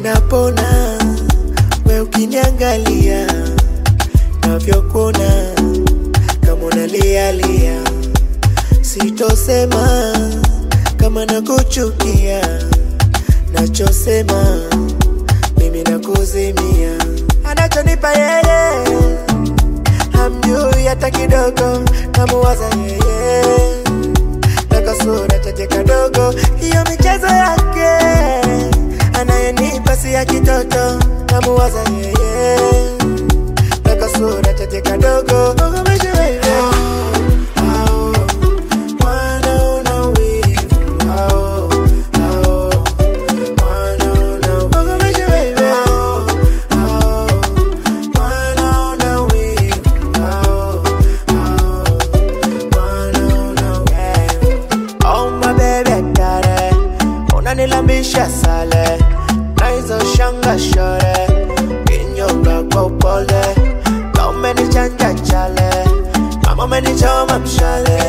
napona we ukiniangalia navyokuna kama unalialia. Sitosema kama nakuchukia, nachosema mimi nakuzimia. Anachonipa yeye hamjui hata kidogo, namuwaza yeye na kasura chake kadogo. Hiyo michezo yake anayenipa si ya kitoto, namuwaza yeye na kasura chake kadogo. Nilambisha sale na hizo shanga shore, kinyonga kwa upole, na umenichanja chale, mama umenichoma mshale.